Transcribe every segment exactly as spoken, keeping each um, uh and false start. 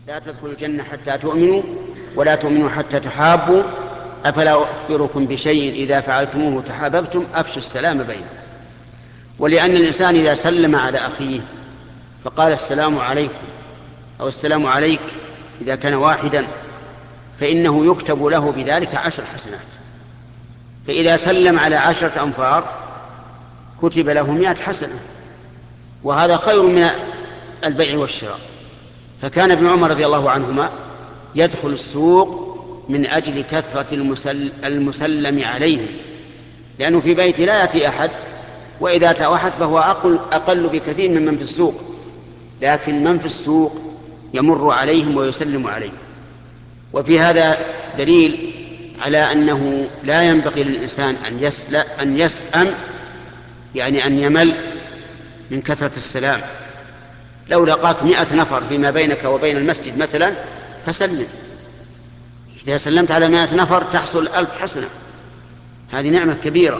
لا تدخلوا الجنة حتى تؤمنوا ولا تؤمنوا حتى تحابوا أفلا أخبركم بشيء إذا فعلتموه تحاببتم أفشوا السلام بينكم. ولأن الإنسان إذا سلم على أخيه فقال السلام عليكم أو السلام عليك إذا كان واحدا فإنه يكتب له بذلك عشر حسنات، فإذا سلم على عشرة أنفار كتب له مئة حسنة، وهذا خير من البيع والشراء. فكان ابن عمر رضي الله عنهما يدخل السوق من أجل كثرة المسل المسلم عليهم، لأنه في بيته لا يأتي أحد، وإذا أتى أحد فهو أقل, أقل بكثير من من في السوق، لكن من في السوق يمر عليهم ويسلم عليهم. وفي هذا دليل على أنه لا ينبغي للإنسان أن يسلم أن يسأم، يعني أن يمل من كثرة السلام. لو لقاك مئة نفر فيما بينك وبين المسجد مثلا فسلم، إذا سلمت على مئة نفر تحصل ألف حسنة، هذه نعمة كبيرة.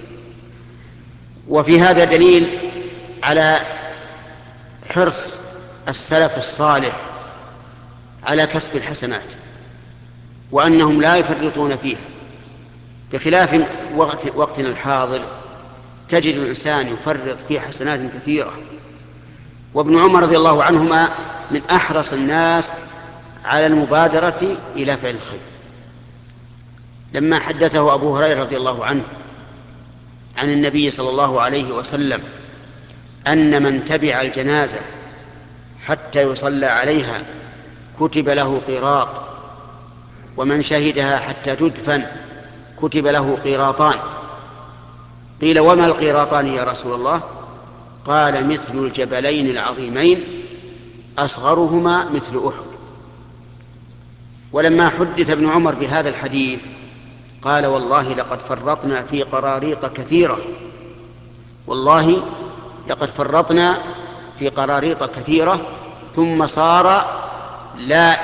وفي هذا دليل على حرص السلف الصالح على كسب الحسنات، وأنهم لا يفرطون فيها، بخلاف وقت وقتنا الحاضر تجد الإنسان يفرط في حسنات كثيرة. وابن عمر رضي الله عنهما من أحرص الناس على المبادرة إلى فعل الخير. لما حدثه أبو هريرة رضي الله عنه عن النبي صلى الله عليه وسلم أن من تبع الجنازة حتى يصلى عليها كتب له قيراط، ومن شهدها حتى تدفن كتب له قيراطان. قيل وما القيراطان يا رسول الله؟ قال مثل الجبلين العظيمين أصغرهما مثل أحد. ولما حدث ابن عمر بهذا الحديث قال والله لقد فرطنا في قراريط كثيرة، والله لقد فرطنا في قراريط كثيرة ثم صار لا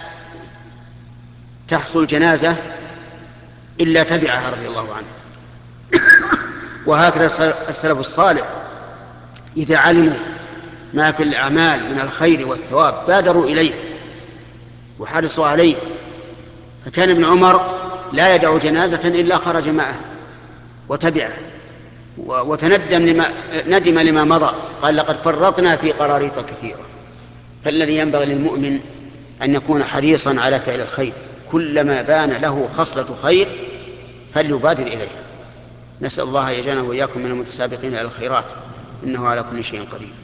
تحصل جنازة إلا تبعها رضي الله عنه. وهكذا السلف الصالح إذا علموا ما في الأعمال من الخير والثواب بادروا إليه وحرصوا عليه. فكان ابن عمر لا يدع جنازة إلا خرج معه وتبعه وتندم لما ندم لما مضى، قال لقد فرطنا في قراريط كثيرة. فالذي ينبغي للمؤمن أن يكون حريصا على فعل الخير، كلما بان له خصلة خير فليبادر إليها. نسأل الله يجعلنا وإياكم من المتسابقين إلى الخيرات، إنه على كل شيء قدير.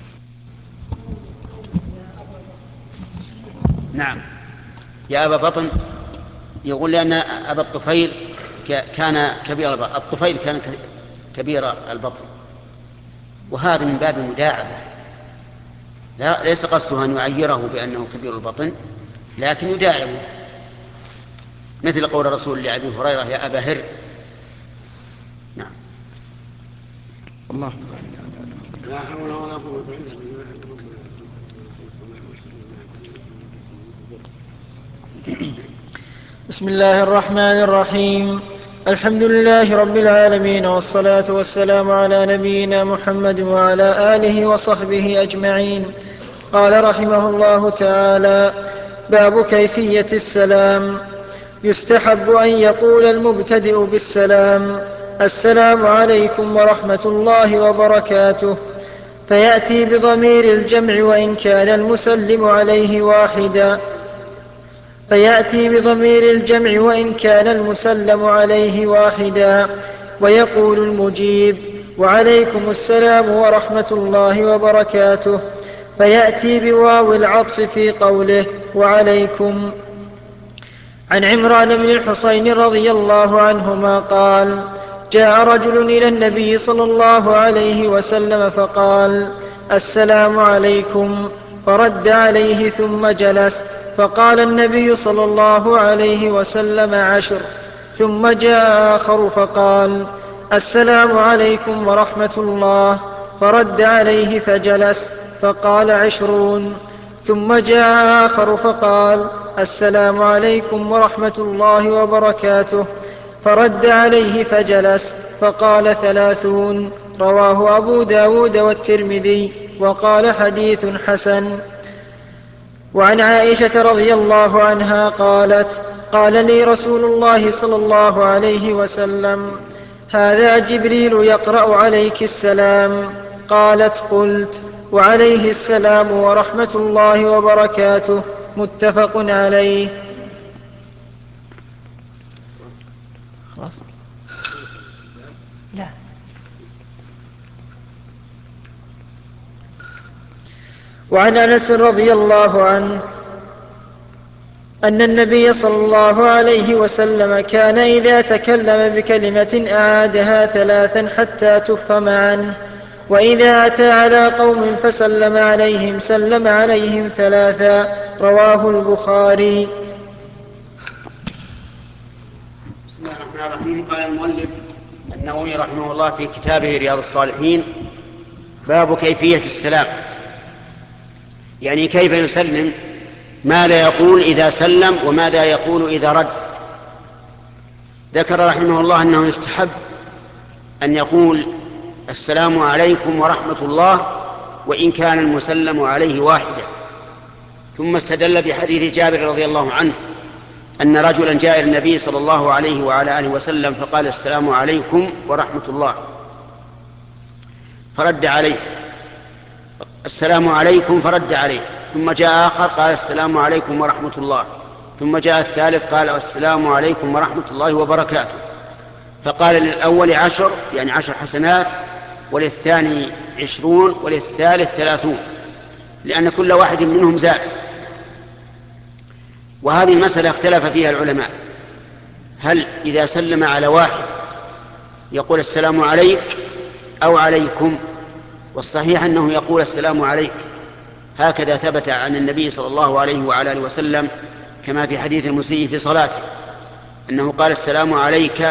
نعم. يا أبا بطن يقول لأن أبا الطفيل كان كبير البطن، الطفيل كان كبير البطن، وهذا من باب المداعبة، لا ليس قصده أن يعيره بأنه كبير البطن، لكن يداعبه، مثل قول الرسول لأبي هريرة يا أبا هر. نعم. الله. لا حول ولا قوة إلا بالله. بسم الله الرحمن الرحيم. الحمد لله رب العالمين، والصلاة والسلام على نبينا محمد وعلى آله وصحبه أجمعين. قال رحمه الله تعالى: باب كيفية السلام. يستحب أن يقول المبتدئ بالسلام: السلام عليكم ورحمة الله وبركاته، فيأتي بضمير الجمع وإن كان المسلم عليه واحدا فيأتي بضمير الجمع وإن كان المسلم عليه واحدا ويقول المجيب: وعليكم السلام ورحمة الله وبركاته، فيأتي بواو العطف في قوله وعليكم. عن عمران بن الحصين رضي الله عنهما قال: جاء رجل إلى النبي صلى الله عليه وسلم فقال: السلام عليكم، فرد عليه ثم جلس، فقال النبي صلى الله عليه وسلم: عشر. ثم جاء آخر فقال: السلام عليكم ورحمة الله، فرد عليه فجلس، فقال: عشرون. ثم جاء آخر فقال: السلام عليكم ورحمة الله وبركاته، فرد عليه فجلس، فقال: ثلاثون. رواه أبو داود والترمذي وقال: حديث حسن. وعن عائشة رضي الله عنها قالت: قال لي رسول الله صلى الله عليه وسلم: هذا جبريل يقرأ عليك السلام. قالت: قلت: وعليه السلام ورحمة الله وبركاته. متفق عليه. خلاص؟ لا. وعن أنس رضي الله عنه أن النبي صلى الله عليه وسلم كان إذا تكلم بكلمة أعادها ثلاثا حتى تفهم عنه، وإذا أتى على قوم فسلم عليهم سلم عليهم ثلاثا. رواه البخاري. بسم الله الرحمن الرحيم. قال المؤلف النووي رحمه الله في كتابه رياض الصالحين: باب كيفية السلام، يعني كيف يسلم، ماذا يقول إذا سلم وماذا يقول إذا رد. ذكر رحمه الله أنه يستحب أن يقول السلام عليكم ورحمة الله وإن كان المسلم عليه واحدا، ثم استدل بحديث جابر رضي الله عنه أن رجلا جاء إلى النبي صلى الله عليه وعلى آله وسلم فقال السلام عليكم ورحمة الله، فرد عليه السلام عليكم فرد عليه، ثم جاء آخر قال السلام عليكم ورحمة الله، ثم جاء الثالث قال السلام عليكم ورحمة الله وبركاته، فقال للأول عشر يعني عشر حسنات، وللثاني عشرون، وللثالث ثلاثون، لأن كل واحد منهم زائد. وهذه المسألة اختلف فيها العلماء، هل إذا سلم على واحد يقول السلام عليك أو عليكم؟ والصحيح أنه يقول السلام عليك، هكذا ثبت عن النبي صلى الله عليه وعلى آله وسلم كما في حديث المسيء في صلاته أنه قال السلام عليك.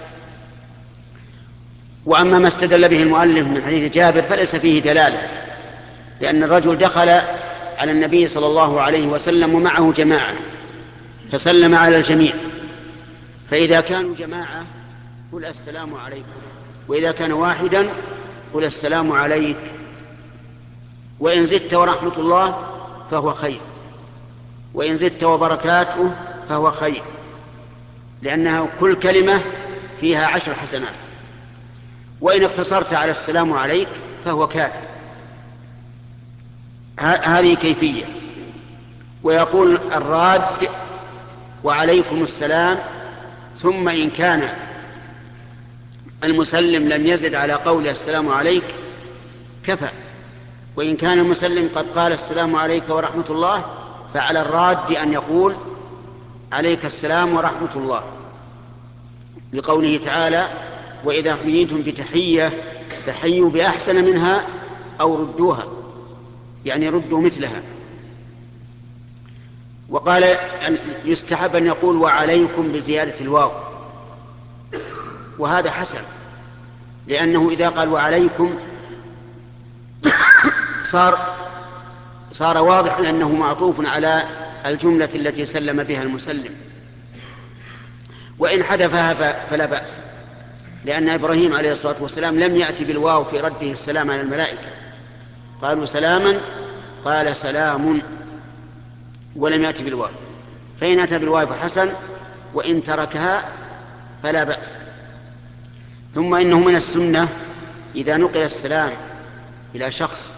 وأما ما استدل به المؤلف من حديث جابر فليس فيه دلالة، لأن الرجل دخل على النبي صلى الله عليه وسلم ومعه جماعة فسلم على الجميع، فإذا كانوا جماعة قل السلام عليكم، وإذا كان واحدا قل السلام عليك، وإن زدت ورحمة الله فهو خير، وإن زدت وبركاته فهو خير، لأنها كل كلمة فيها عشر حسنات، وإن اقتصرت على السلام عليك فهو كافي. هذه كيفية. ويقول الراد وعليكم السلام، ثم إن كان المسلم لم يزد على قول السلام عليك كفى، وإن كان المسلم قد قال السلام عليك ورحمة الله فعلى الراد أن يقول عليك السلام ورحمة الله، لقوله تعالى وإذا حييتم بتحية فحيوا بأحسن منها أو ردوها، يعني ردوا مثلها. وقال أن يستحب أن يقول وعليكم بزيادة الواو، وهذا حسن، لأنه إذا قال وعليكم صار صار واضح أنه معطوف على الجملة التي سلم بها المسلم، وإن حذفها فلا بأس، لأن إبراهيم عليه الصلاة والسلام لم يأتي بالواو في رده السلام على الملائكة، قالوا سلاما قال سلام ولم يأتي بالواو، فإن أتى بالواو فحسن، وإن تركها فلا بأس. ثم إنه من السنة إذا نقل السلام إلى شخص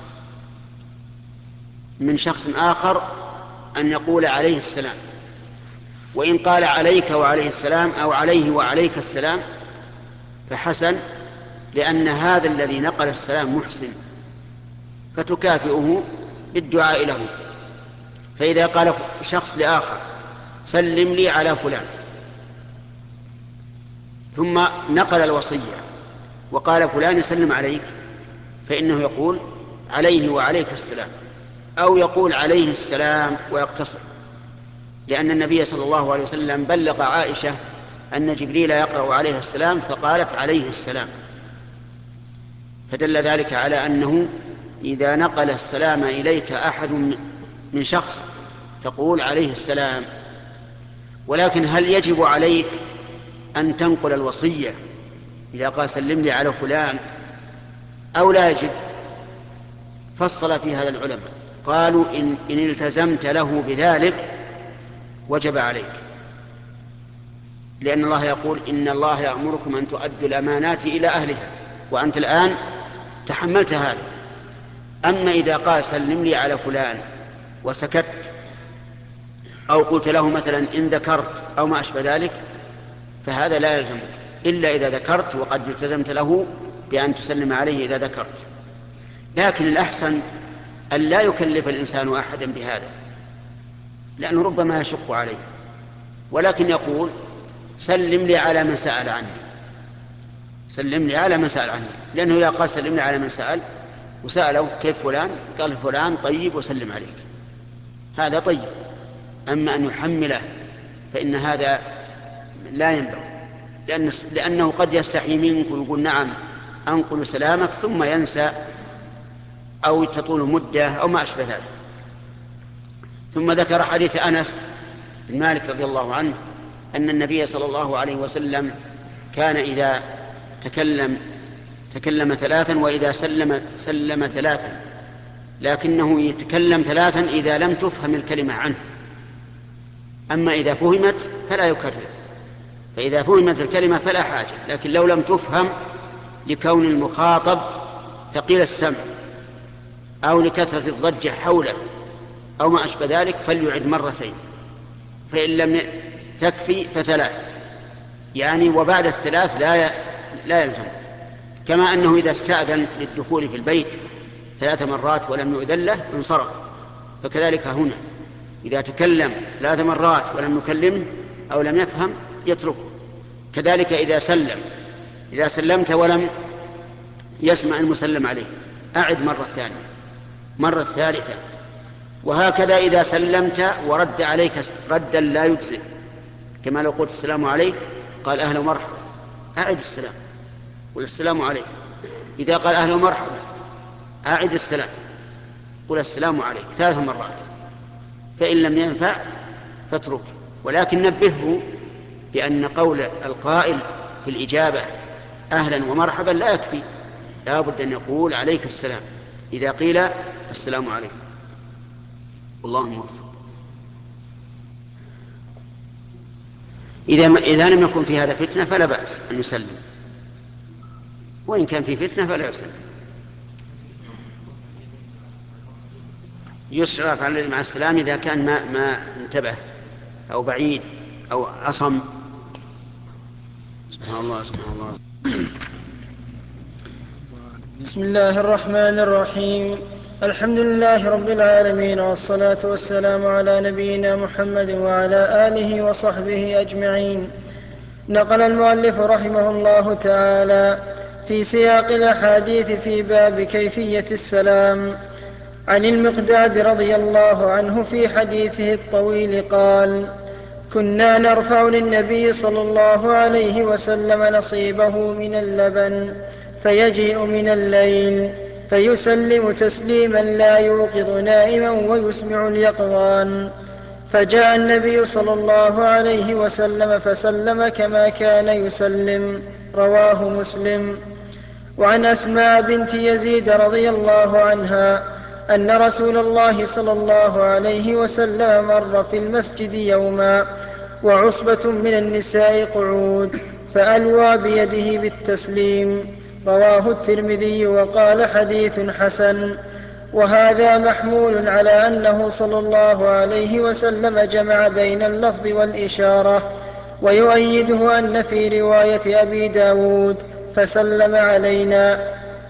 من شخص آخر أن يقول عليه السلام، وإن قال عليك وعليه السلام أو عليه وعليك السلام فحسن، لأن هذا الذي نقل السلام محسن فتكافئه بالدعاء له. فإذا قال شخص لآخر سلم لي على فلان، ثم نقل الوصية وقال فلان يسلم عليك، فإنه يقول عليه وعليك السلام، أو يقول عليه السلام ويقتصر، لأن النبي صلى الله عليه وسلم بلغ عائشة أن جبريل يقرأ عليه السلام فقالت عليه السلام، فدل ذلك على أنه إذا نقل السلام إليك أحد من شخص تقول عليه السلام. ولكن هل يجب عليك أن تنقل الوصية إذا قال سلم لي على فلان أو لا يجب؟ فصل في هذا العلماء، قالوا إن, إن التزمت له بذلك وجب عليك، لأن الله يقول إن الله يأمركم أن تؤدوا الأمانات إلى أهلها، وأنت الآن تحملت هذا. أما إذا قال سلم لي على فلان وسكت، أو قلت له مثلا إن ذكرت أو ما أشبه ذلك، فهذا لا يلزمك إلا إذا ذكرت وقد التزمت له بأن تسلم عليه إذا ذكرت. لكن الأحسن أن لا يكلف الإنسان أحدا بهذا، لأنه ربما يشق عليه، ولكن يقول سلم لي على من سأل عني، سلم لي على من سأل عني، لأنه إذا قال سلم لي على من سأل وسأله كيف فلان، قال فلان طيب وسلم عليك، هذا طيب. أما أن يحمله فإن هذا لا ينبغي، لأن لأنه قد يستحي منك ويقول نعم أنقل سلامك ثم ينسى أو تطول مدة أو ما أشبه ذلك. ثم ذكر حديث أنس بن مالك رضي الله عنه أن النبي صلى الله عليه وسلم كان إذا تكلم تكلم ثلاثا وإذا سلم سلم ثلاثا، لكنه يتكلم ثلاثا إذا لم تفهم الكلمة عنه، أما إذا فهمت فلا يكرر، فإذا فهمت الكلمة فلا حاجة، لكن لو لم تفهم لكون المخاطب ثقيل السمع أو لكثرة الضجة حوله أو ما أشبه ذلك فليعد مرتين، فإن لم تكفي فثلاث، يعني وبعد الثلاث لا لا يلزم. كما أنه إذا استأذن للدخول في البيت ثلاث مرات ولم يؤذن له انصرف، فكذلك هنا إذا تكلم ثلاث مرات ولم يكلمه أو لم يفهم يتركه. كذلك إذا سلم إذا سلمت ولم يسمع المسلم عليه أعد مرة ثانية مرة ثالثة، وهكذا إذا سلمت ورد عليك ردا لا يجزئ، كما لو قلت السلام عليك قال أهلا ومرحبا أعد السلام قل السلام عليك، إذا قال أهلا ومرحبا أعد السلام قل السلام عليك ثلاث مرات، فإن لم ينفع فاترك. ولكن نبهه بأن قول القائل في الإجابة أهلا ومرحبا لا يكفي، لا بد أن يقول عليك السلام إذا قيل السلام عليكم. والله موفق. إذا, إذا لم يكن في هذا فتنة فلا بأس أن يسلم، وإن كان في فتنة فلا يسلم. يشرف على مع السلام إذا كان ما, ما انتبه أو بعيد أو أصم. سبحان الله سبحان الله. بسم الله الرحمن الرحيم. الحمد لله رب العالمين، والصلاة والسلام على نبينا محمد وعلى آله وصحبه أجمعين. نقل المؤلف رحمه الله تعالى في سياق الأحاديث في باب كيفية السلام عن المقداد رضي الله عنه في حديثه الطويل قال: كنا نرفع للنبي صلى الله عليه وسلم نصيبه من اللبن فيجيء من الليل فيسلم تسليما لا يوقظ نائما ويسمع اليقظان، فجاء النبي صلى الله عليه وسلم فسلم كما كان يسلم. رواه مسلم. وعن أسماء بنت يزيد رضي الله عنها أن رسول الله صلى الله عليه وسلم مر في المسجد يوما وعصبة من النساء قعود فألوى بيده بالتسليم. رواه الترمذي وقال حديث حسن. وهذا محمول على أنه صلى الله عليه وسلم جمع بين اللفظ والإشارة، ويؤيده أن في رواية أبي داود فسلم علينا.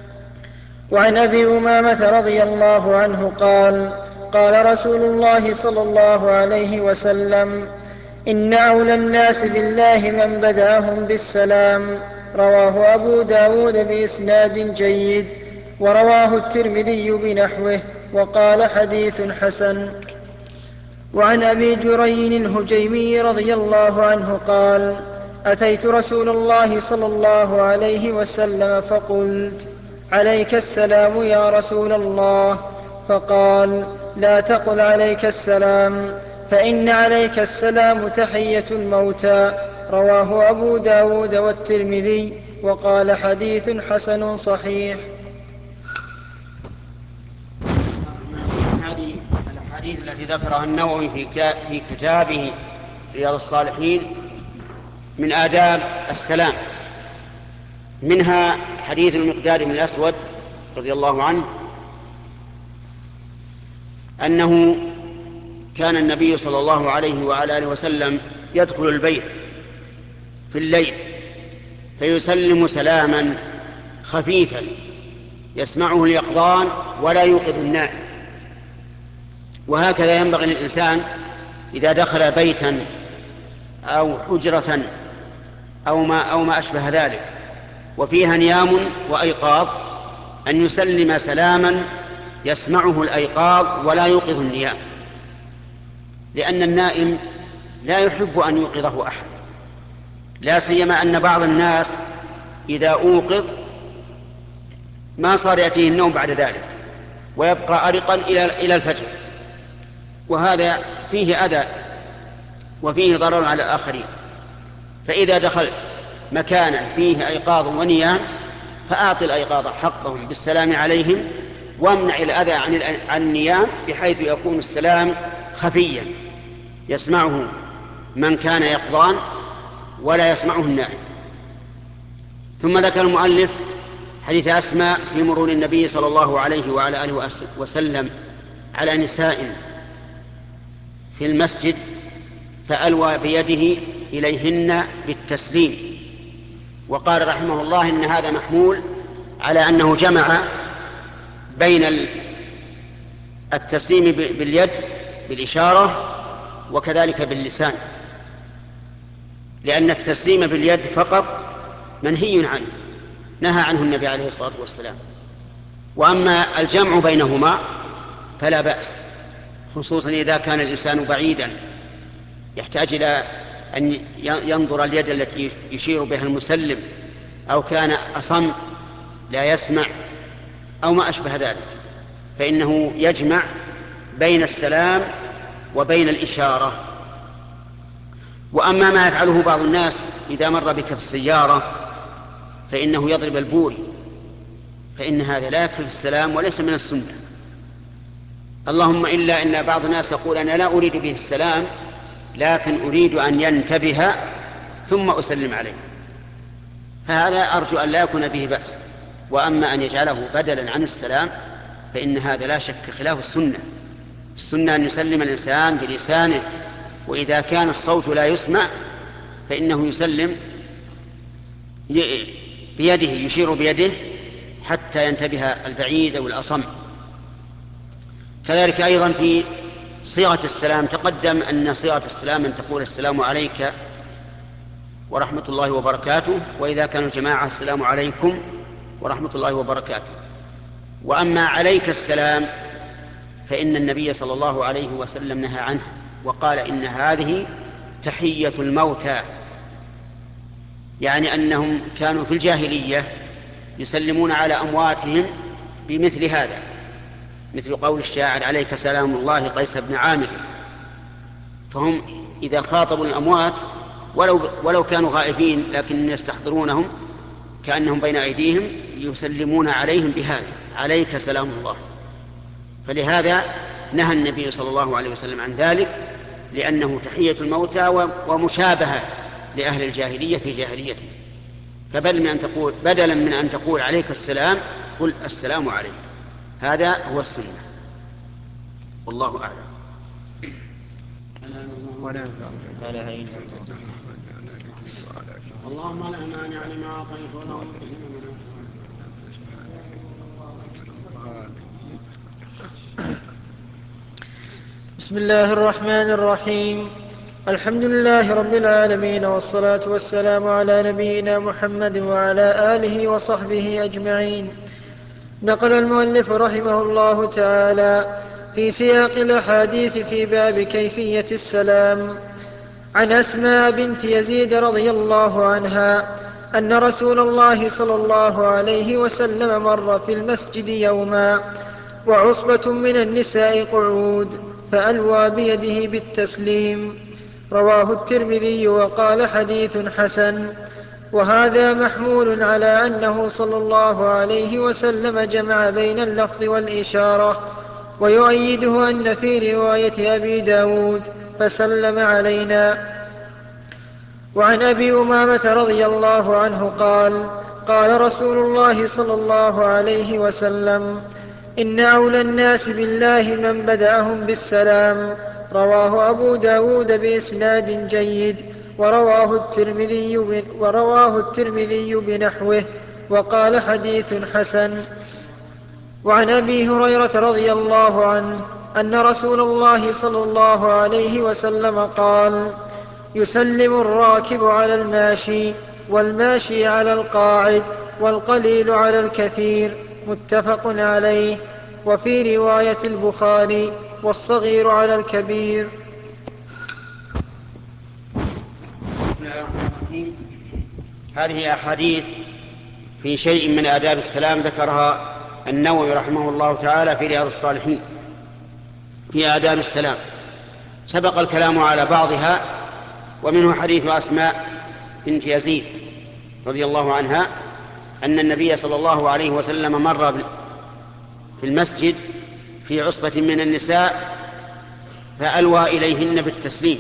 وعن أبي أمامة رضي الله عنه قال: قال رسول الله صلى الله عليه وسلم: إن أولى الناس بالله من بدأهم بالسلام. رواه أبو داود بإسناد جيد، ورواه الترمذي بنحوه وقال حديث حسن. وعن أبي جري الهجيمي رضي الله عنه قال: أتيت رسول الله صلى الله عليه وسلم فقلت: عليك السلام يا رسول الله. فقال: لا تقل عليك السلام، فإن عليك السلام تحية الموتى. رواه أبو داود والترمذي وقال حديث حسن صحيح. هذه الأحاديث التي ذكرها النووي في في كتابه رياض الصالحين من آداب السلام، منها حديث المقداد بن الأسود رضي الله عنه أنه كان النبي صلى الله عليه وعلى آله وسلم يدخل البيت في الليل فيسلم سلاما خفيفا يسمعه اليقظان ولا يوقظ النائم. وهكذا ينبغي للإنسان إذا دخل بيتا أو حجرة أو ما, أو ما أشبه ذلك وفيها نيام وأيقاظ أن يسلم سلاما يسمعه الأيقاظ ولا يوقظ النيام، لأن النائم لا يحب أن يوقظه أحد، لا سيما أن بعض الناس إذا أوقظ ما صار يأتيه النوم بعد ذلك ويبقى أرقا إلى الفجر، وهذا فيه أذى وفيه ضرر على الآخرين. فإذا دخلت مكانا فيه أيقاظ ونيام فأعط الأيقاظ حقهم بالسلام عليهم، وامنع الأذى عن النيام بحيث يكون السلام خفيا يسمعه من كان يقظان ولا يسمعه النائم. ثم ذكر المؤلف حديث أسماء في مرور النبي صلى الله عليه وعلى آله وسلم على نساء في المسجد فألوى بيده إليهن بالتسليم، وقال رحمه الله إن هذا محمول على أنه جمع بين التسليم باليد بالإشارة وكذلك باللسان، لأن التسليم باليد فقط منهي عنه، نهى عنه النبي عليه الصلاة والسلام. وأما الجمع بينهما فلا بأس، خصوصا إذا كان الإنسان بعيدا يحتاج إلى أن ينظر اليد التي يشير بها المسلم، أو كان أصم لا يسمع أو ما أشبه ذلك، فإنه يجمع بين السلام وبين الإشارة. وأما ما يفعله بعض الناس إذا مر بك في السيارة فإنه يضرب البوري، فإن هذا لا يكفي السلام وليس من السنة، اللهم إلا أن بعض الناس يقول أنا لا أريد به السلام لكن أريد أن ينتبه ثم أسلم عليه، فهذا أرجو أن لا يكون به بأس. وأما أن يجعله بدلا عن السلام فإن هذا لا شك خلاف السنة. السنة أن يسلم الإنسان بلسانه، وإذا كان الصوت لا يسمع فإنه يسلم بيده، يشير بيده حتى ينتبه البعيد أو الأصم. كذلك أيضا في صيغة السلام تقدم أن صيغة السلام أن تقول السلام عليك ورحمة الله وبركاته، وإذا كانوا جماعة السلام عليكم ورحمة الله وبركاته. وأما عليك السلام فإن النبي صلى الله عليه وسلم نهى عنه وقال إن هذه تحية الموتى، يعني أنهم كانوا في الجاهلية يسلمون على أمواتهم بمثل هذا، مثل قول الشاعر عليك سلام الله قيس بن عامر. فهم إذا خاطبوا الأموات ولو, ولو كانوا غائبين لكن يستحضرونهم كأنهم بين أيديهم يسلمون عليهم بهذا عليك سلام الله. فلهذا نهى النبي صلى الله عليه وسلم عن ذلك، لأنه تحية الموتى ومشابهة لأهل الجاهلية في جاهليته. فبدل من أن تقول بدلا من أن تقول عليك السلام قل السلام عليك، هذا هو السنة، والله أعلم. اللهم لا مانع لما أعطيت ولا مانع لما بسم الله الرحمن الرحيم. الحمد لله رب العالمين، والصلاة والسلام على نبينا محمد وعلى آله وصحبه أجمعين. نقل المؤلف رحمه الله تعالى في سياق الأحاديث في باب كيفية السلام عن أسماء بنت يزيد رضي الله عنها أن رسول الله صلى الله عليه وسلم مر في المسجد يوما وعصبة من النساء قعود فألوى بيده بالتسليم. رواه الترمذي وقال حديث حسن. وهذا محمول على أنه صلى الله عليه وسلم جمع بين اللفظ والإشارة، ويؤيده أن في رواية أبي داود فسلم علينا. وعن أبي أمامة رضي الله عنه قال قال رسول الله صلى الله عليه وسلم إن أولى الناس بالله من بدأهم بالسلام. رواه أبو داود بإسناد جيد، ورواه الترمذي, ورواه الترمذي بنحوه وقال حديث حسن. وعن أبي هريرة رضي الله عنه أن رسول الله صلى الله عليه وسلم قال يسلم الراكب على الماشي، والماشي على القاعد، والقليل على الكثير. متفق عليه. وفي رواية البخاري والصغير على الكبير. هذه أحاديث في شيء من آداب السلام ذكرها النووي رحمه الله تعالى في رياض الصالحين في آداب السلام. سبق الكلام على بعضها، ومنه حديث أسماء بنت يزيد رضي الله عنها أن النبي صلى الله عليه وسلم مر في المسجد في عصبة من النساء فألوى إليهن بالتسليم،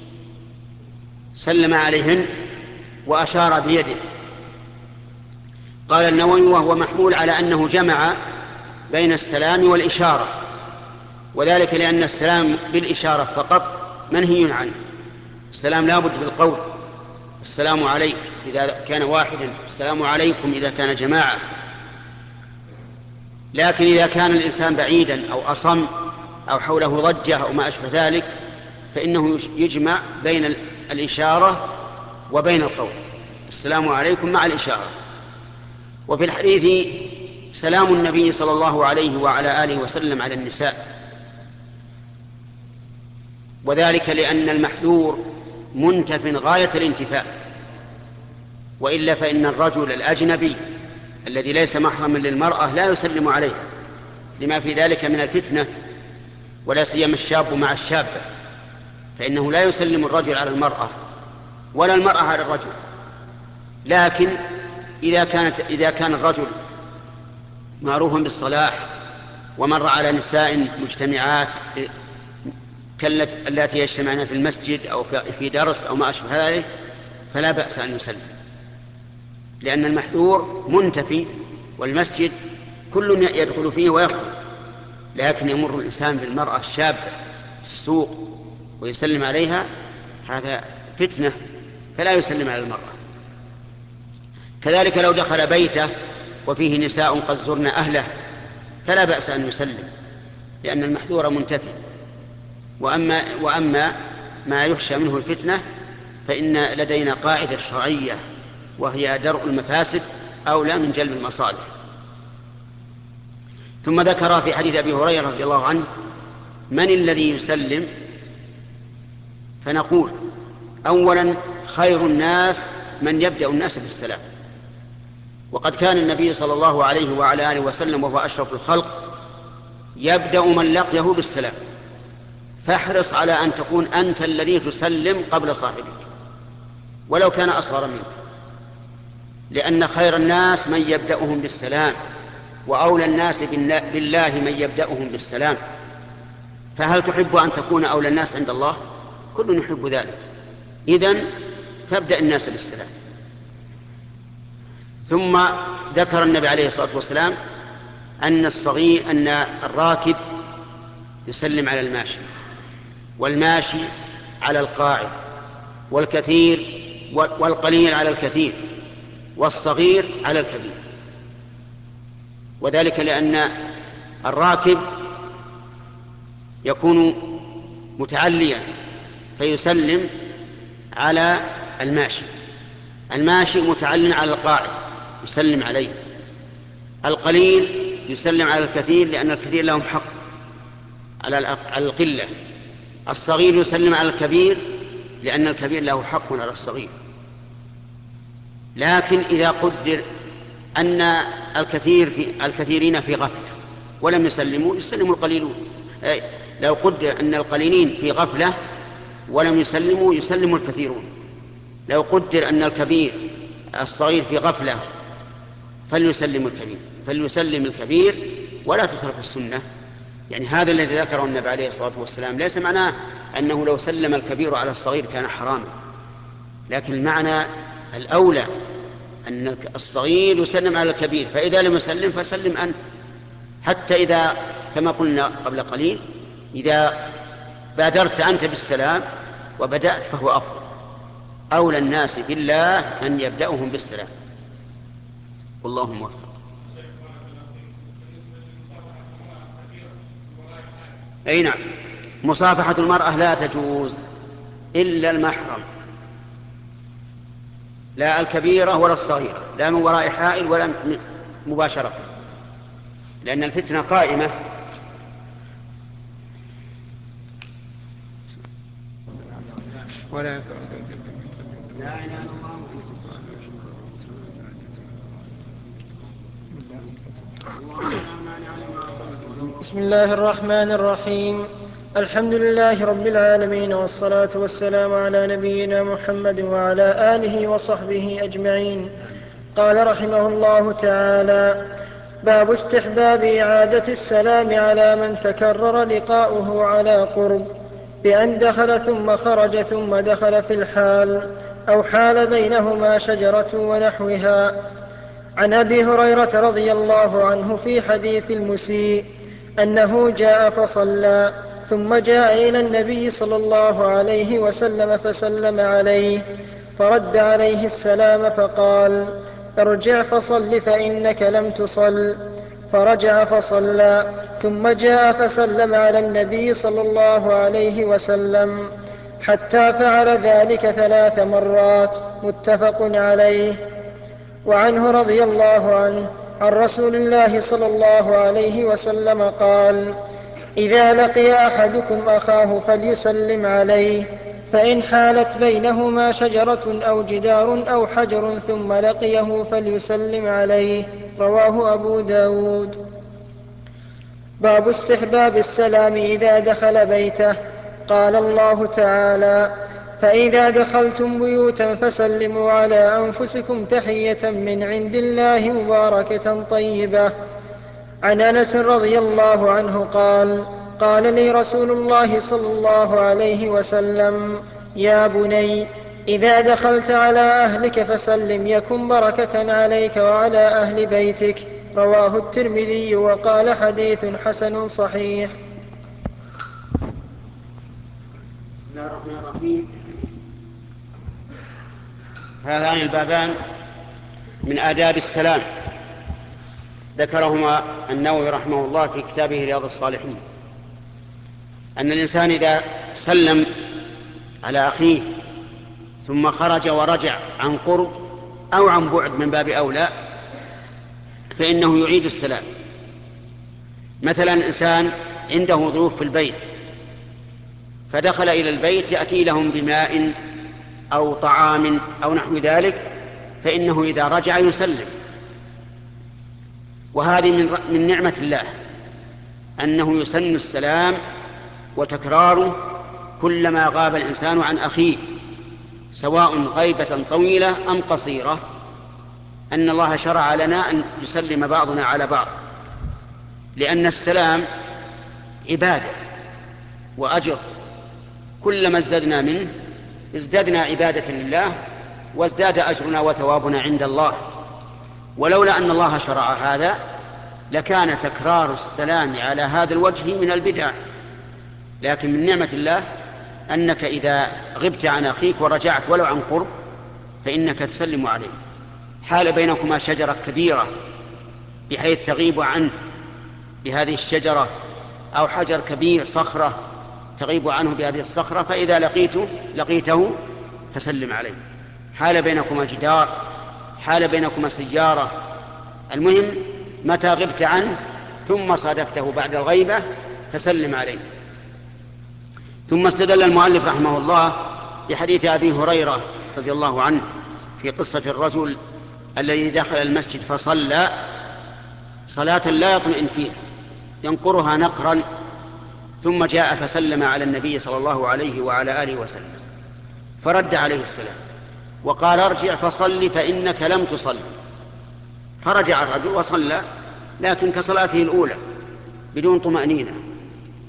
سلم عليهن وأشار بيده. قال النووي وهو محمول على أنه جمع بين السلام والإشارة، وذلك لأن السلام بالإشارة فقط منهي عنه. السلام لا بد بالقول، السلام عليك إذا كان واحدا، السلام عليكم إذا كان جماعة. لكن إذا كان الإنسان بعيدا أو أصم أو حوله ضجة أو ما أشبه ذلك فإنه يجمع بين الإشارة وبين القول، السلام عليكم مع الإشارة. وفي الحديث سلام النبي صلى الله عليه وعلى آله وسلم على النساء، وذلك لأن المحذور منتف غاية الانتفاء، وإلا فإن الرجل الأجنبي الذي ليس محرما للمرأة لا يسلم عليها لما في ذلك من الفتنة، ولا سيما الشاب مع الشابة، فإنه لا يسلم الرجل على المرأة ولا المرأة على الرجل. لكن إذا كانت إذا كان الرجل معروفا بالصلاح ومر على نساء مجتمعات كالتي يجتمعن في المسجد أو في درس أو ما أشبه ذلك فلا بأس أن يسلم، لأن المحذور منتفي، والمسجد كل يدخل فيه ويخرج. لكن يمر الإنسان بالمرأة الشابة في السوق ويسلم عليها هذا فتنة، فلا يسلم على المرأة. كذلك لو دخل بيته وفيه نساء قد زرن أهله فلا بأس أن يسلم، لأن المحذور منتفي. وأما, وأما ما يخشى منه الفتنة فإن لدينا قاعدة شرعية وهي درء المفاسد أولى من جلب المصالح. ثم ذكر في حديث أبي هريرة رضي الله عنه من الذي يسلم، فنقول أولا خير الناس من يبدأ الناس بالسلام، وقد كان النبي صلى الله عليه وعلى آله وسلم وهو أشرف الخلق يبدأ من لقيه بالسلام، فاحرص على أن تكون أنت الذي تسلم قبل صاحبك ولو كان أصغر منك، لأن خير الناس من يبدأهم بالسلام، وأولى الناس بالله من يبدأهم بالسلام. فهل تحب أن تكون أولى الناس عند الله؟ كل يحب ذلك، إذن فابدأ الناس بالسلام. ثم ذكر النبي عليه الصلاة والسلام أن الصغير أن الراكب يسلم على الماشي، والماشي على القاعد، والكثير والقليل على الكثير، والصغير على الكبير. وذلك لأن الراكب يكون متعليا فيسلم على الماشي، الماشي متعلٍ على القاعد يسلم عليه، القليل يسلم على الكثير لأن الكثير لهم حق على القلة، الصغير يسلم على الكبير لأن الكبير له حق على الصغير. لكن إذا قدر أن الكثير في الكثيرين في غفلة ولم يسلموا يسلموا القليلون، لو قدر أن القليلين في غفلة ولم يسلموا يسلموا الكثيرون، لو قدر أن الكبير الصغير في غفلة فليسلم الكبير فليسلم الكبير ولا تترك السنة يعني هذا الذي ذكره النبي عليه الصلاة والسلام ليس معناه أنه لو سلم الكبير على الصغير كان حراما، لكن المعنى الأولى أن الصغير يسلم على الكبير، فإذا لم يسلم فسلم أنت، حتى إذا كما قلنا قبل قليل إذا بادرت أنت بالسلام وبدأت فهو أفضل. أولى الناس بالله أن يبدأهم بالسلام، والله موفق. أي نعم، مصافحة المرأة لا تجوز إلا المحرم، لا الكبيرة ولا الصغيرة، لا من وراء حائل ولا مباشرة، لأن الفتنة قائمة. ولا لا إله إلا الله. بسم الله الرحمن الرحيم. الحمد لله رب العالمين، والصلاة والسلام على نبينا محمد وعلى آله وصحبه أجمعين. قال رحمه الله تعالى: باب استحباب إعادة السلام على من تكرر لقاؤه على قرب، بأن دخل ثم خرج ثم دخل في الحال، أو حال بينهما شجرة ونحوها. عن أبي هريرة رضي الله عنه في حديث المسيء أنه جاء فصلى ثم جاء إلى النبي صلى الله عليه وسلم فسلم عليه، فرد عليه السلام فقال: ارجع فصل فإنك لم تصل. فرجع فصلى ثم جاء فسلم على النبي صلى الله عليه وسلم حتى فعل ذلك ثلاث مرات، متفق عليه. وعنه رضي الله عنه عن رسول الله صلى الله عليه وسلم قال: إذا لقي أحدكم أخاه فليسلم عليه، فإن حالت بينهما شجرة أو جدار أو حجر ثم لقيه فليسلم عليه. رواه أبو داود. باب استحباب السلام إذا دخل بيته. قال الله تعالى: فإذا دخلتم بيوتا فسلموا على أنفسكم تحية من عند الله مباركة طيبة. عن أنس رضي الله عنه قال: قال لي رسول الله صلى الله عليه وسلم: يا بني، إذا دخلت على أهلك فسلم يكن بركة عليك وعلى أهل بيتك. رواه الترمذي وقال: حديث حسن صحيح. بسم الله الرحمن الرحيم. هذان البابان من آداب السلام ذكرهما النووي رحمه الله في كتابه رياض الصالحين، أن الإنسان إذا سلم على أخيه ثم خرج ورجع عن قرب أو عن بعد من باب أولى فإنه يعيد السلام. مثلا إنسان عنده ضيوف في البيت فدخل إلى البيت يأتي لهم بماء أو طعام أو نحو ذلك، فإنه إذا رجع يسلم. وهذه من نعمة الله أنه يسن السلام وتكراره كلما غاب الإنسان عن أخيه، سواء غيبة طويلة أم قصيرة، أن الله شرع لنا أن يسلم بعضنا على بعض، لأن السلام عبادة وأجر، كلما ازددنا منه ازددنا عبادة لله وازداد أجرنا وثوابنا عند الله. ولولا أن الله شرع هذا لكان تكرار السلام على هذا الوجه من البدع، لكن من نعمة الله أنك إذا غبت عن أخيك ورجعت ولو عن قرب فإنك تسلم عليه. حال بينكما شجرة كبيرة بحيث تغيب عنه بهذه الشجرة، أو حجر كبير صخرة تغيب عنه بهذه الصخرة، فإذا لقيته لقيته فسلم عليه. حال بينكما جدار، حال بينكما سيارة، المهم متى غبت عنه ثم صادفته بعد الغيبة فسلم عليه. ثم استدل المؤلف رحمه الله بحديث أبي هريرة رضي الله عنه في قصة الرجل الذي دخل المسجد فصلى صلاة لا يطمئن فيها ينقرها نقرا، ثم جاء فسلم على النبي صلى الله عليه وعلى آله وسلم فرد عليه السلام وقال: ارجع فصل فإنك لم تصل. فرجع الرجل وصلى، لكن كصلاته الأولى بدون طمأنينة،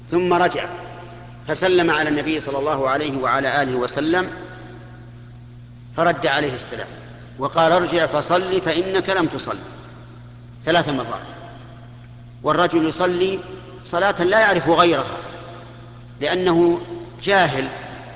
ثم رجع فسلم على النبي صلى الله عليه وعلى آله وسلم، فرد عليه السلام وقال ارجع فصل فإنك لم تصل، ثلاث مرات. والرجل يصلي صلاة لا يعرف غيرها لأنه جاهل.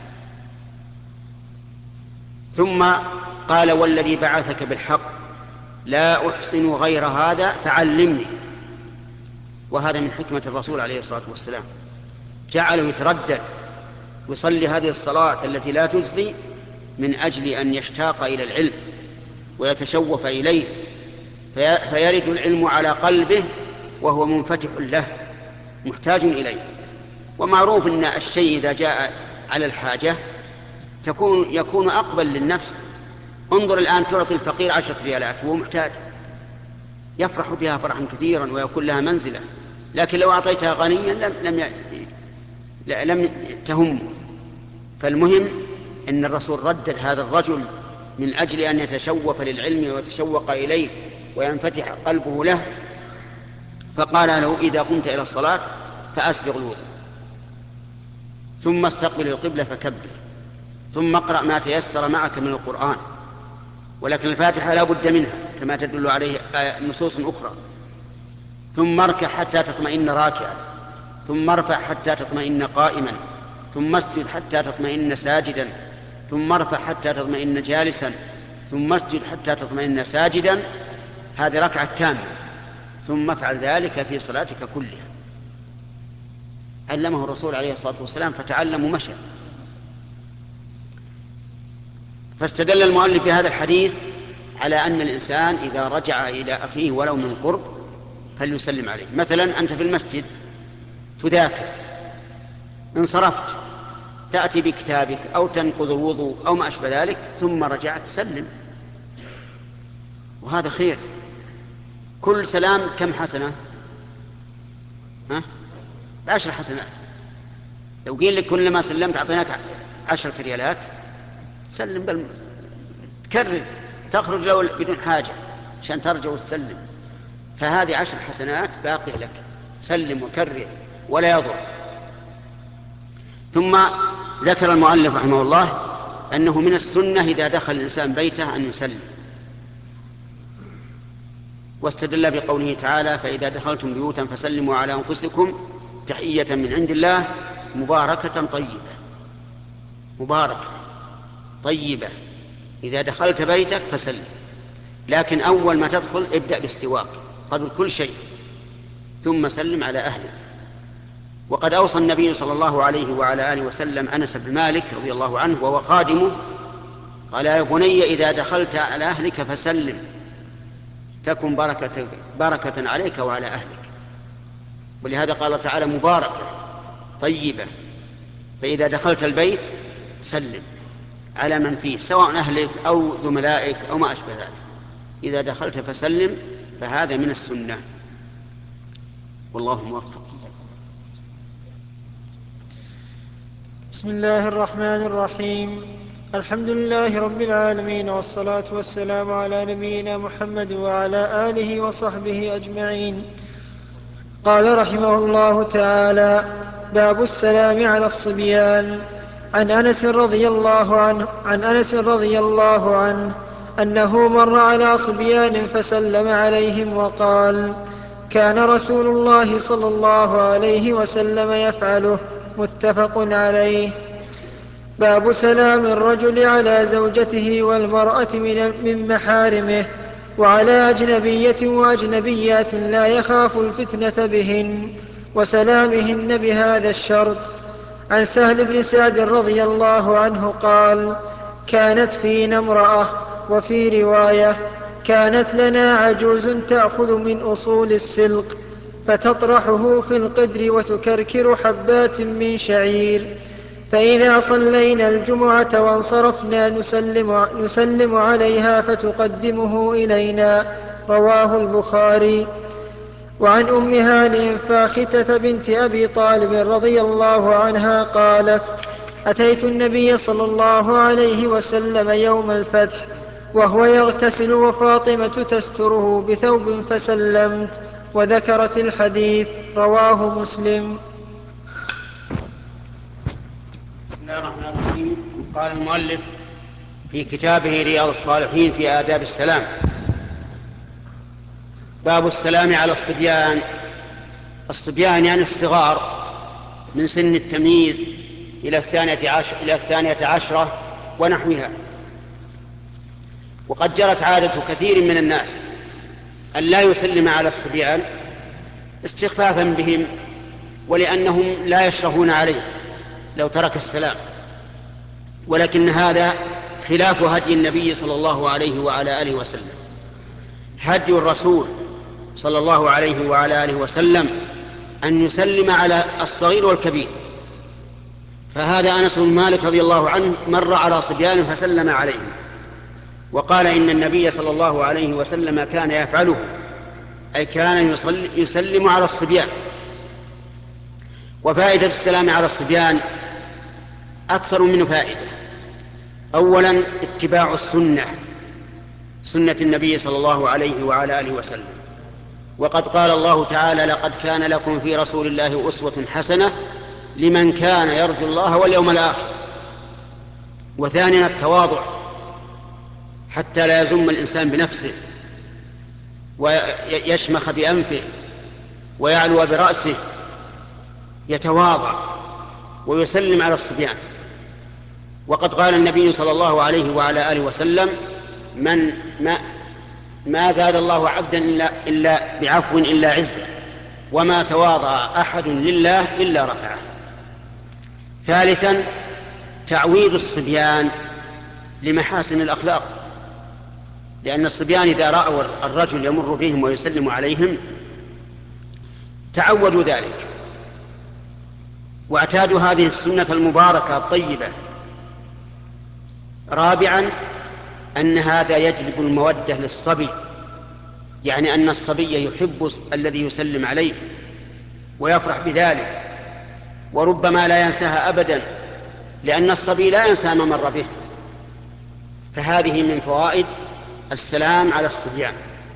ثم قال والذي بعثك بالحق لا أحسن غير هذا فعلمني. وهذا من حكمة الرسول عليه الصلاة والسلام، جعله يتردد يصلي هذه الصلاة التي لا تجزي من أجل أن يشتاق إلى العلم ويتشوف إليه، في فيرد العلم على قلبه وهو منفتح له محتاج إليه. ومعروف أن الشيء إذا جاء على الحاجة تكون يكون أقبل للنفس. انظر الآن تعطي الفقير عشرة ريالات وهو محتاج، يفرح بها فرحا كثيرا ويكون لها منزلة. لكن لو أعطيتها غنيا لم, لم, ي... لم تهمه. فالمهم أن الرسول ردد هذا الرجل من أجل أن يتشوف للعلم ويتشوق إليه وينفتح قلبه له، فقال له إذا قمت إلى الصلاة فأسبغ الوضوء، ثم استقبل القبلة فكبر، ثم اقرأ ما تيسر معك من القرآن، ولكن الفاتحة لا بد منها كما تدل عليه نصوص أخرى. ثم اركع حتى تطمئن راكعا، ثم ارفع حتى تطمئن قائما، ثم اسجد حتى تطمئن ساجدا، ثم ارفع حتى تطمئن جالسا، ثم اسجد حتى تطمئن ساجدا. هذه ركعة تامة. ثم افعل ذلك في صلاتك كلها. علمه الرسول عليه الصلاة والسلام فتعلم ومشى. فاستدل المؤلف بهذا الحديث على أن الإنسان إذا رجع إلى أخيه ولو من قرب فليسلم عليه. مثلا أنت في المسجد تذاكر، انصرفت تأتي بكتابك أو تنقض الوضوء أو ما أشبه ذلك، ثم رجعت سلم، وهذا خير. كل سلام كم حسنة؟ ها؟ بعشر حسنات. لو قيل لك كل ما سلمت أعطيناك عشرة ريالات، سلم بل تكرر، تخرج لو بدون حاجة عشان ترجع وتسلم. فهذه عشر حسنات باقي لك، سلم وكرر ولا يضر. ثم ذكر المؤلف رحمه الله أنه من السنة إذا دخل الإنسان بيته أن يسلم، واستدل بقوله تعالى فإذا دخلتم بيوتا فسلموا على أنفسكم تحية من عند الله مباركة طيبة. مباركة طيبة، إذا دخلت بيتك فسلم، لكن أول ما تدخل ابدأ بالسواك قبل كل شيء، ثم سلم على أهلك. وقد أوصى النبي صلى الله عليه وعلى آله وسلم أنس بن مالك رضي الله عنه وهو خادمه، قال يا بني إذا دخلت على أهلك فسلم تكن بركة, بركة عليك وعلى أهلك. ولهذا قال تعالى مباركة طيبة. فإذا دخلت البيت سلم على من فيه سواء أهلك أو زملائك أو ما أشبه ذلك. إذا دخلت فسلم، فهذا من السنة، والله موفق. بسم الله الرحمن الرحيم. الحمد لله رب العالمين، والصلاة والسلام على نبينا محمد وعلى آله وصحبه أجمعين. قال رحمه الله تعالى: باب السلام على الصبيان. عن أنس رضي الله عنه عن أنس رضي الله عنه أنه مر على صبيان فسلم عليهم وقال: كان رسول الله صلى الله عليه وسلم يفعله. متفق عليه. باب سلام الرجل على زوجته والمرأة من محارمه وعلى أجنبية وأجنبيات لا يخاف الفتنة بهن، وسلامهن بهذا الشرط. عن سهل بن سعد رضي الله عنه قال: كانت فينا امرأة، وفي رواية: كانت لنا عجوز تأخذ من أصول السلق فتطرحه في القدر وتكركر حبات من شعير، فإذا صلينا الجمعة وانصرفنا نسلم, نسلم عليها فتقدمه إلينا. رواه البخاري. وعن أم هانئ فاختة بنت أبي طالب رضي الله عنها قالت: أتيت النبي صلى الله عليه وسلم يوم الفتح وهو يغتسل وفاطمة تستره بثوب فسلمت. وذكرت الحديث. رواه مسلم. قال المؤلف في كتابه رياض الصالحين في آداب السلام: باب السلام على الصبيان. الصبيان يعني الصغار من سن التمييز إلى الثانية عشر إلى الثانية عشرة ونحوها. وقد جرت عادة كثير من الناس أن لا يسلم على الصبيان استخفافا بهم، ولأنهم لا يشرفون عليه لو ترك السلام، ولكن هذا خلاف هدي النبي صلى الله عليه وعلى آله وسلم. هدي الرسول صلى الله عليه وعلى آله وسلم أن يسلم على الصغير والكبير. فهذا أنس بن مالك رضي الله عنه مر على صبيان فسلم عليهم، وقال إن النبي صلى الله عليه وسلم كان يفعله، أي كان يسلم على الصبيان. وفائدة السلام على الصبيان أكثر من فائدة. أولا اتباع السنة، سنة النبي صلى الله عليه وعلى آله وسلم، وقد قال الله تعالى: لقد كان لكم في رسول الله أسوة حسنة لمن كان يرجو الله واليوم الآخر. وثانيا التواضع، حتى لا يزم الإنسان بنفسه ويشمخ بأنفه ويعلو برأسه، يتواضع ويسلم على الصبيان. وقد قال النبي صلى الله عليه وعلى آله وسلم: من ما, ما زاد الله عبدا إلا, إلا بعفو إلا عزة، وما تواضع أحد لله إلا رفعه. ثالثا تعويد الصبيان لمحاسن الأخلاق، لأن الصبيان إذا رأوا الرجل يمر بهم ويسلم عليهم تعودوا ذلك واعتادوا هذه السنة المباركة الطيبة. رابعا أن هذا يجلب المودة للصبي، يعني أن الصبي يحب الذي يسلم عليه ويفرح بذلك، وربما لا ينساها أبدا، لأن الصبي لا ينسى ما مر به. فهذه من فوائد السلام على الصبيان.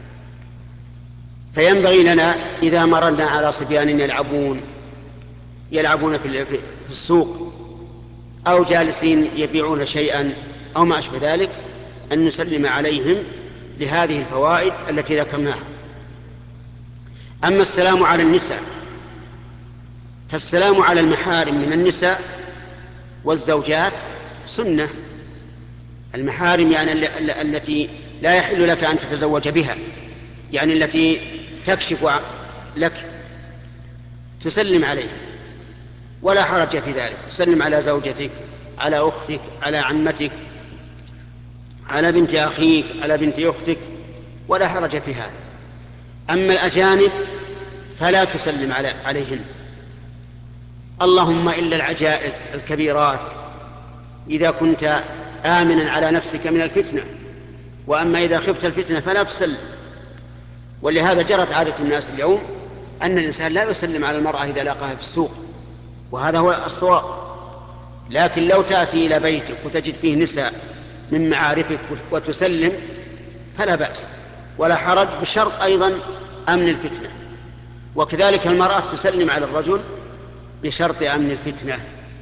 فينبغي لنا إذا مررنا على صبيان يلعبون يلعبون في السوق أو جالسين يبيعون شيئا أو ما أشبه ذلك أن نسلم عليهم لهذه الفوائد التي ذكرناها. أما السلام على النساء فالسلام على المحارم من النساء والزوجات سنة. المحارم يعني التي لا يحل لك أن تتزوج بها، يعني التي تكشف لك، تسلم عليه ولا حرج في ذلك. تسلم على زوجتك، على أختك، على عمتك، على بنت أخيك، على بنت أختك، ولا حرج في هذا. أما الأجانب فلا تسلم عليهن، اللهم إلا العجائز الكبيرات إذا كنت آمنا على نفسك من الفتنة، وأما إذا خفت الفتنة فلا تسلم. ولهذا جرت عادة الناس اليوم أن الإنسان لا يسلم على المرأة إذا لاقاها في السوق، وهذا هو الصواب. لكن لو تأتي إلى بيتك وتجد فيه نساء من معارفك وتسلم فلا بأس ولا حرج، بشرط أيضا أمن الفتنة. وكذلك المرأة تسلم على الرجل بشرط أمن الفتنة.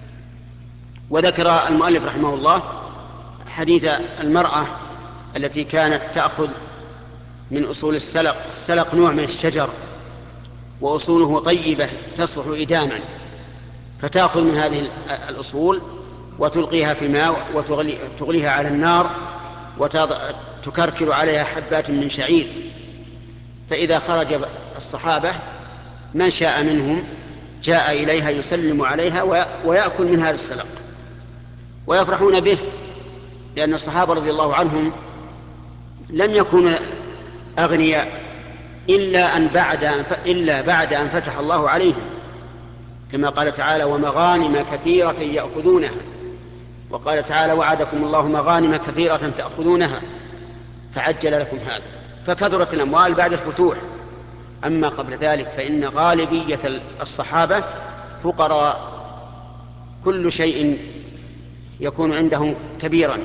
وذكر المؤلف رحمه الله حديث المرأة التي كانت تأخذ من أصول السلق. السلق نوع من الشجر وأصوله طيبة تصلح إداما، فتأخذ من هذه الأصول وتلقيها في الماء وتغليها على النار وتكركر عليها حبات من شعير، فإذا خرج الصحابة من شاء منهم جاء إليها يسلم عليها ويأكل من هذا السلق ويفرحون به، لأن الصحابة رضي الله عنهم لم يكونوا أغنياء إلا أن بعد أن إلا بعد أن فتح الله عليهم، كما قال تعالى: ومغانم كثيرة يأخذونها. وقال تعالى: وعدكم الله مغانم كثيرة تأخذونها فعجل لكم هذا. فكثرت الأموال بعد الفتوح. أما قبل ذلك فإن غالبية الصحابة فقراء، كل شيء يكون عندهم كبيرا،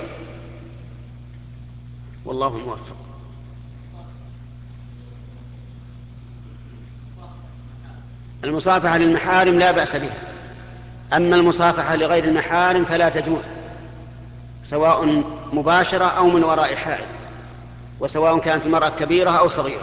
والله موفق. المصافحة للمحارم لا بأس بها، أما المصافحة لغير المحارم فلا تجوز، سواء مباشرة أو من وراء حائل، وسواء كانت المرأة كبيرة أو صغيرة.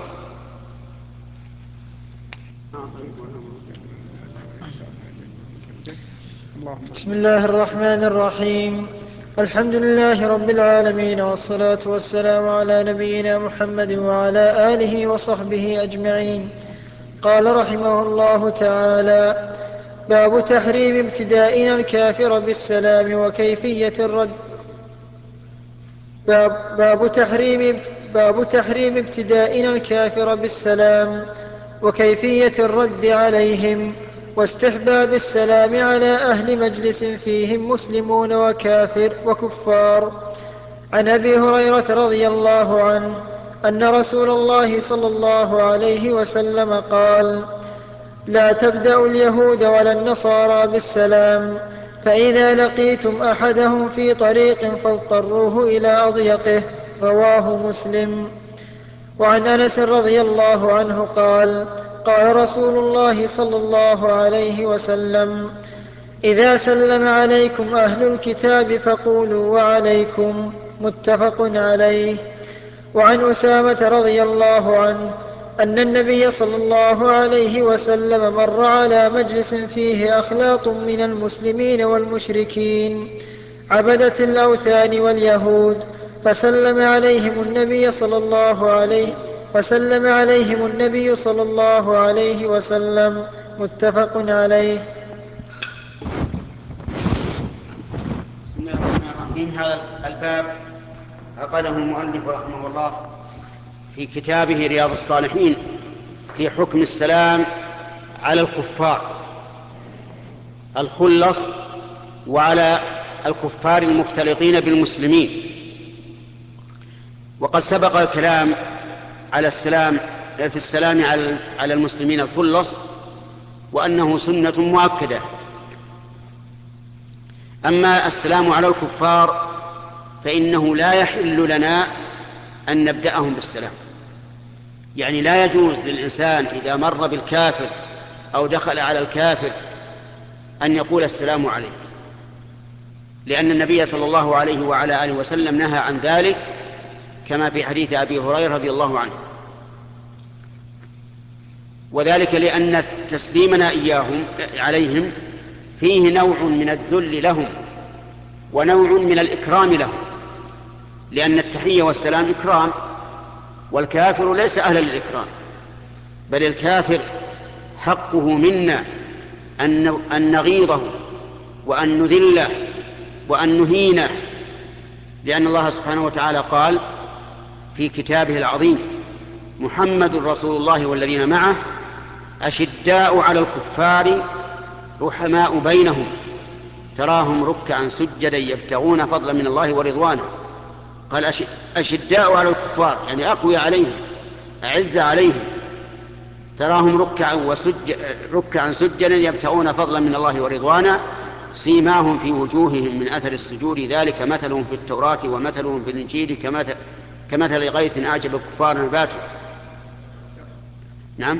بسم الله الرحمن الرحيم. الحمد لله رب العالمين، والصلاة والسلام على نبينا محمد وعلى آله وصحبه أجمعين. قال رحمه الله تعالى: باب تحريم ابتدائنا الكافر بالسلام وكيفية الرد. باب, باب, تحريم باب تحريم ابتدائنا الكافر بالسلام وكيفية الرد عليهم، واستحباب السلام على أهل مجلس فيهم مسلمون وكافر وكفار. عن أبي هريرة رضي الله عنه أن رسول الله صلى الله عليه وسلم قال: لا تبدأوا اليهود ولا النصارى بالسلام، فإذا لقيتم أحدهم في طريق فاضطروه إلى أضيقه. رواه مسلم. وعن أنس رضي الله عنه قال: قال رسول الله صلى الله عليه وسلم: إذا سلم عليكم أهل الكتاب فقولوا وعليكم. متفق عليه. وعن أسامة رضي الله عنه أن النبي صلى الله عليه وسلم مر على مجلس فيه أخلاط من المسلمين والمشركين عبدة الأوثان واليهود، فسلم عليهم النبي صلى الله عليه فسلم عليهم النبي صلى الله عليه وسلم. متفق عليه. بسم الله الرحمن الرحيم. هذا الباب عقده المؤلف رحمه الله في كتابه رياض الصالحين في حكم السلام على الكفار الخلص وعلى الكفار المختلطين بالمسلمين. وقد سبق الكلام على السلام في السلام على المسلمين الخلص، وأنه سنة مؤكدة. أما السلام على الكفار فإنه لا يحل لنا أن نبدأهم بالسلام، يعني لا يجوز للإنسان إذا مر بالكافر أو دخل على الكافر أن يقول السلام عليك، لأن النبي صلى الله عليه وعلى آله وسلم نهى عن ذلك، كما في حديث أبي هريرة رضي الله عنه. وذلك لأن تسليمنا إياهم عليهم فيه نوع من الذل لهم ونوع من الإكرام لهم، لأن التحية والسلام إكرام، والكافر ليس أهلا للإكرام، بل الكافر حقه منا أن نغيظه وأن نذله وأن نهينه، لأن الله سبحانه وتعالى قال في كتابه العظيم: محمد رسول الله والذين معه أشداء على الكفار رحماء بينهم تراهم ركعا سجدا يبتغون فضلا من الله ورضوانه. قال أشداء على الكفار يعني أقوى عليهم، أعز عليهم، تراهم ركعا, وسج... ركعا سجدا يبتغون فضلا من الله ورضوانه، سيماهم في وجوههم من أثر السجود ذلك مثلهم في التوراة ومثلهم في الإنجيل كمثل, كمثل غيث أعجب الكفار نباته، نعم،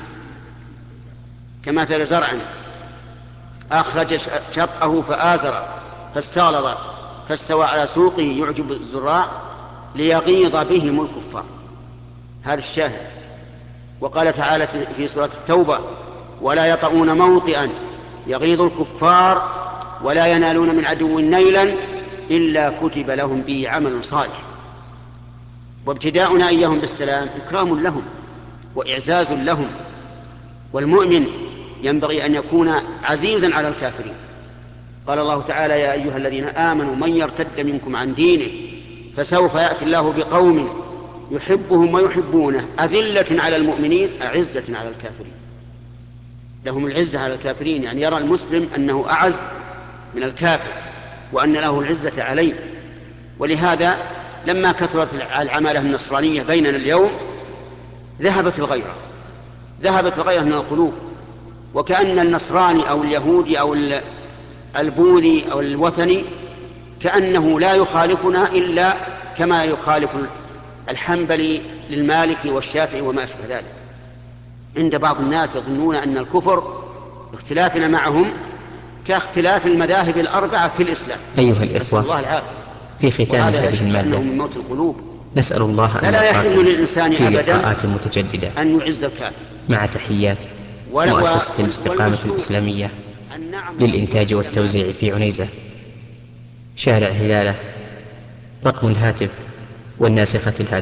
كمثل زرع أخرج شطأه فآزر فاستغلظ فاستوى على سوقه يعجب الزراع ليغيظ بهم الكفار. هذا الشاهد. وقال تعالى في سورة التوبة: ولا يطؤون موطئا يغيظ الكفار ولا ينالون من عدو نيلا إلا كتب لهم به عمل صالح. وابتداؤنا إياهم بالسلام إكرام لهم وإعزاز لهم، والمؤمن ينبغي أن يكون عزيزا على الكافرين. قال الله تعالى: يا أيها الذين آمنوا من يرتد منكم عن دينه فسوف يأتي الله بقوم يحبهم ويحبونه أذلة على المؤمنين أعزة على الكافرين. لهم العزة على الكافرين، يعني يرى المسلم أنه أعز من الكافر وأن له العزة عليه. ولهذا لما كثرت العمالة النصرانية بيننا اليوم ذهبت الغيرة ذهبت الغيرة من القلوب، وكأن النصراني أو اليهودي أو البوذي أو الوثني كأنه لا يخالفنا إلا كما يخالف الحنبلي للمالكي والشافعي وما أشبه ذلك. عند بعض الناس يظنون أن الكفر اختلافنا معهم كاختلاف المذاهب الأربعة في الإسلام. أيها الإخوة، الله العافية. في ختام وهذا هذه المادة من موت القلوب. نسأل الله أن فلا يحل نلقاكم للإنسان في أبدا لقاءات متجددة أن يعز الكافر. مع تحيات ولا- مؤسسة و- الاستقامة والمشروع الإسلامية أن نعمل للإنتاج والتوزيع في عنيزة، شارع هلالة، رقم الهاتف والناسخة الهاتف